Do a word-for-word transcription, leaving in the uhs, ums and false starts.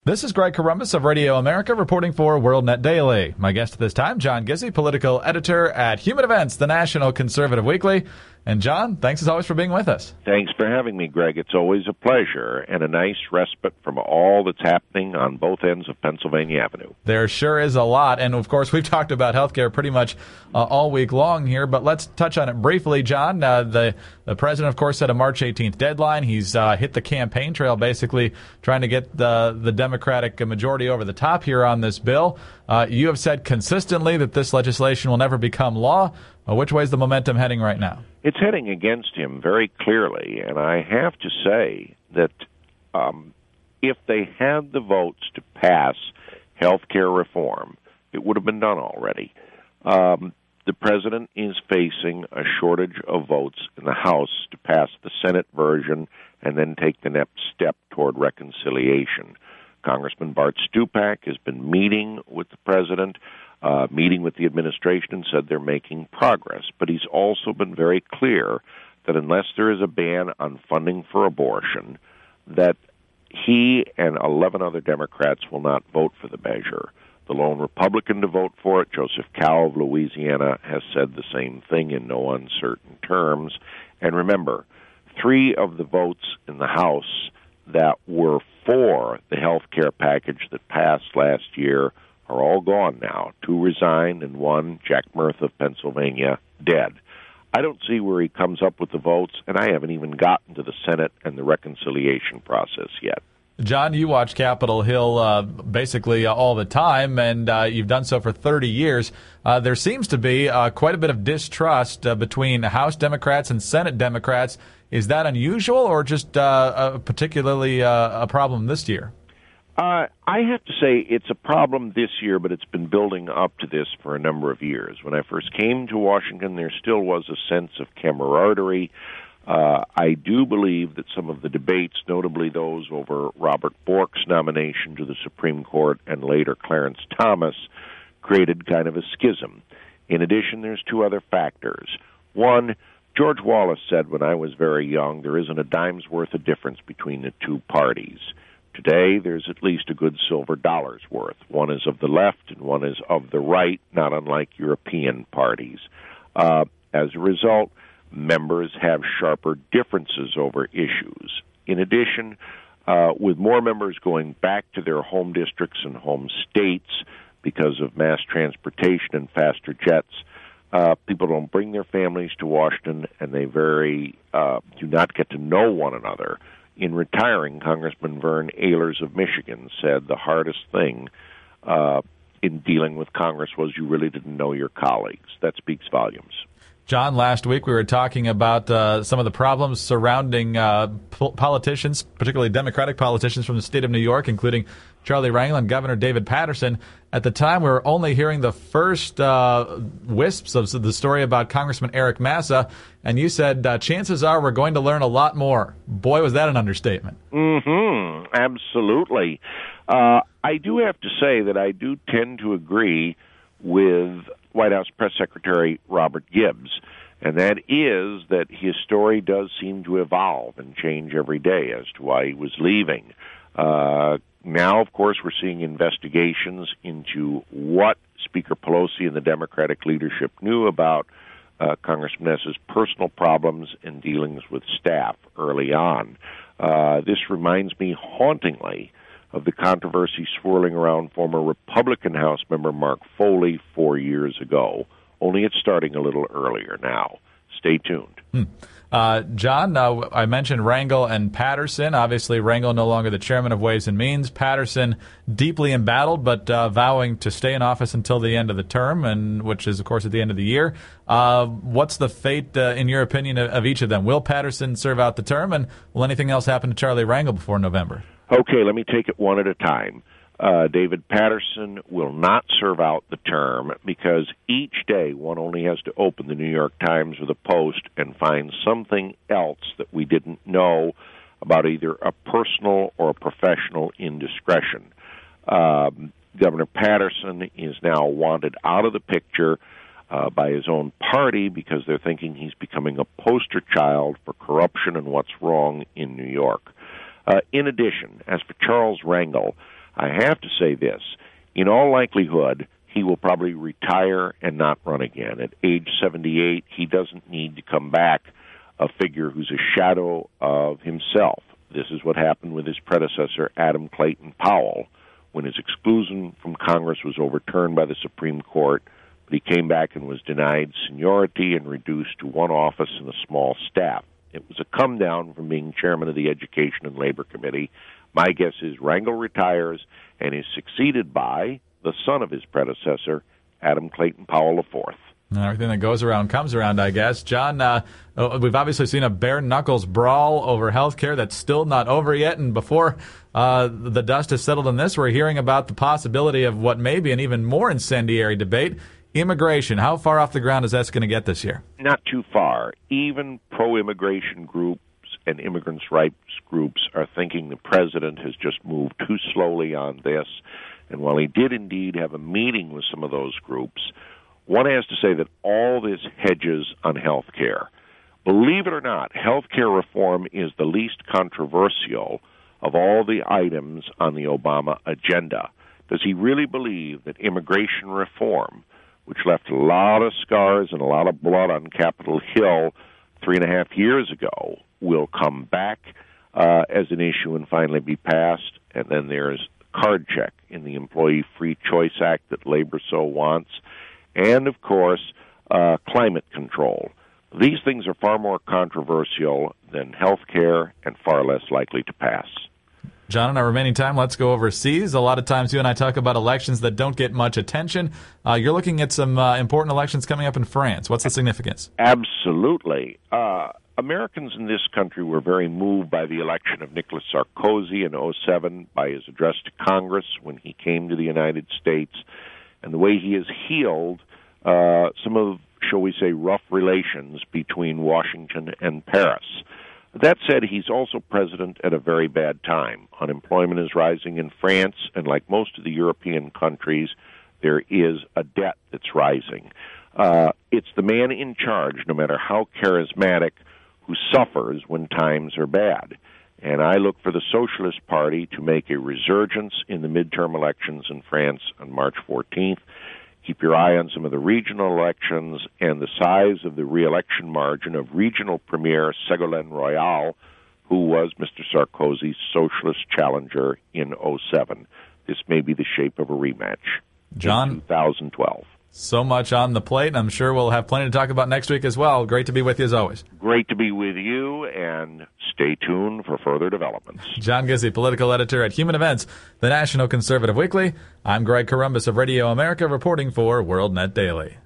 This is Greg Corombos of Radio America reporting for WorldNet Daily. My guest at this time, John Gizzi, political editor at Human Events, the National Conservative Weekly. And John, thanks as always for being with us. Thanks for having me, Greg. It's always a pleasure and a nice respite from all that's happening on both ends of Pennsylvania Avenue. There sure is a lot. And, of course, we've talked about healthcare pretty much uh, all week long here. But let's touch on it briefly, John. Uh, the, the president, of course, set a March eighteenth deadline. He's uh, hit the campaign trail, basically trying to get the, the Democratic majority over the top here on this bill. Uh, you have said consistently that this legislation will never become law. Uh, which way is the momentum heading right now? It's heading against him very clearly, and I have to say that um, if they had the votes to pass health care reform, it would have been done already. Um, the president is facing a shortage of votes in the House to pass the Senate version and then take the next step toward reconciliation. Congressman Bart Stupak has been meeting with the president, uh, meeting with the administration, and said they're making progress. But he's also been very clear that unless there is a ban on funding for abortion, that he and eleven other Democrats will not vote for the measure. The lone Republican to vote for it, Joseph Cao of Louisiana, has said the same thing in no uncertain terms. And remember, three of the votes in the House that were for the health care package that passed last year are all gone now. Two resigned and one, Jack Murtha of Pennsylvania, dead. I don't see where he comes up with the votes, and I haven't even gotten to the Senate and the reconciliation process yet. John, you watch Capitol Hill uh, basically uh, all the time, and uh, you've done so for thirty years. Uh, there seems to be uh, quite a bit of distrust uh, between House Democrats and Senate Democrats. Is that unusual or just uh, a particularly uh, a problem this year? Uh, I have to say it's a problem this year, but it's been building up to this for a number of years. When I first came to Washington, there still was a sense of camaraderie. Uh, I do believe that some of the debates, notably those over Robert Bork's nomination to the Supreme Court and later Clarence Thomas, created kind of a schism. In addition, there's two other factors. One, George Wallace said when I was very young, there isn't a dime's worth of difference between the two parties. Today, there's at least a good silver dollar's worth. One is of the left and one is of the right, not unlike European parties. Uh, as a result, members have sharper differences over issues. In addition, uh, with more members going back to their home districts and home states because of mass transportation and faster jets, uh, people don't bring their families to Washington, and they very uh, do not get to know one another. In retiring, Congressman Vern Ehlers of Michigan said the hardest thing uh, in dealing with Congress was you really didn't know your colleagues. That speaks volumes. John, last week we were talking about uh, some of the problems surrounding uh, po- politicians, particularly Democratic politicians from the state of New York, including Charlie Rangel and Governor David Paterson. At the time, we were only hearing the first uh, wisps of the story about Congressman Eric Massa, and you said uh, chances are we're going to learn a lot more. Boy, was that an understatement. Mm-hmm. Absolutely. Uh, I do have to say that I do tend to agree with White House Press Secretary Robert Gibbs, and that is that his story does seem to evolve and change every day as to why he was leaving. Uh, now, of course, we're seeing investigations into what Speaker Pelosi and the Democratic leadership knew about uh, Congressman Massa's personal problems and dealings with staff early on. Uh, this reminds me hauntingly of the controversy swirling around former Republican House member Mark Foley four years ago, only it's starting a little earlier now. Stay tuned. Hmm. Uh, John, uh, I mentioned Rangel and Paterson. Obviously, Rangel no longer the chairman of Ways and Means. Patterson deeply embattled, but uh, vowing to stay in office until the end of the term, and which is, of course, at the end of the year. Uh, what's the fate, uh, in your opinion, of, of each of them? Will Patterson serve out the term, and will anything else happen to Charlie Rangel before November? Okay, let me take it one at a time. Uh, David Paterson will not serve out the term because each day one only has to open the New York Times or the Post and find something else that we didn't know about either a personal or a professional indiscretion. Um, Governor Paterson is now wanted out of the picture uh, by his own party because they're thinking he's becoming a poster child for corruption and what's wrong in New York. Uh, in addition, as for Charles Rangel, I have to say this. In all likelihood, he will probably retire and not run again. At age seventy-eight, he doesn't need to come back a figure who's a shadow of himself. This is what happened with his predecessor, Adam Clayton Powell, when his exclusion from Congress was overturned by the Supreme Court, but he came back and was denied seniority and reduced to one office and a small staff. It was a come down from being chairman of the Education and Labor Committee. My guess is Rangel retires and is succeeded by the son of his predecessor, Adam Clayton Powell the fourth. Everything that goes around comes around, I guess. John, uh, we've obviously seen a bare-knuckles brawl over health care that's still not over yet, and before uh, the dust has settled on this, we're hearing about the possibility of what may be an even more incendiary debate, immigration. How far off the ground is that going to get this year? Not too far. Even pro-immigration groups and immigrants' rights groups are thinking the president has just moved too slowly on this, and while he did indeed have a meeting with some of those groups, one has to say that all this hedges on health care. Believe it or not, health care reform is the least controversial of all the items on the Obama agenda. Does he really believe that immigration reform, which left a lot of scars and a lot of blood on Capitol Hill three and a half years ago, will come back uh, as an issue and finally be passed? And then there's card check in the Employee Free Choice Act that labor so wants. And, of course, uh, climate control. These things are far more controversial than health care and far less likely to pass. John, in our remaining time, let's go overseas. A lot of times you and I talk about elections that don't get much attention. Uh, you're looking at some uh, important elections coming up in France. What's the significance? Absolutely. Uh, Americans in this country were very moved by the election of Nicolas Sarkozy in oh seven, by his address to Congress when he came to the United States, and the way he has healed uh, some of, shall we say, rough relations between Washington and Paris. That said, he's also president at a very bad time. Unemployment is rising in France, and like most of the European countries, there is a debt that's rising. Uh, it's the man in charge, no matter how charismatic, who suffers when times are bad. And I look for the Socialist Party to make a resurgence in the midterm elections in France on March fourteenth. Keep your eye on some of the regional elections and the size of the re-election margin of regional premier Ségolène Royal, who was Mister Sarkozy's socialist challenger in oh seven. This may be the shape of a rematch John, in twenty twelve. So much on the plate. I'm sure we'll have plenty to talk about next week as well. Great to be with you as always. Great to be with you, and stay tuned for further developments. John Gizzi, political editor at Human Events, the National Conservative Weekly. I'm Greg Corombos of Radio America, reporting for WorldNet Daily.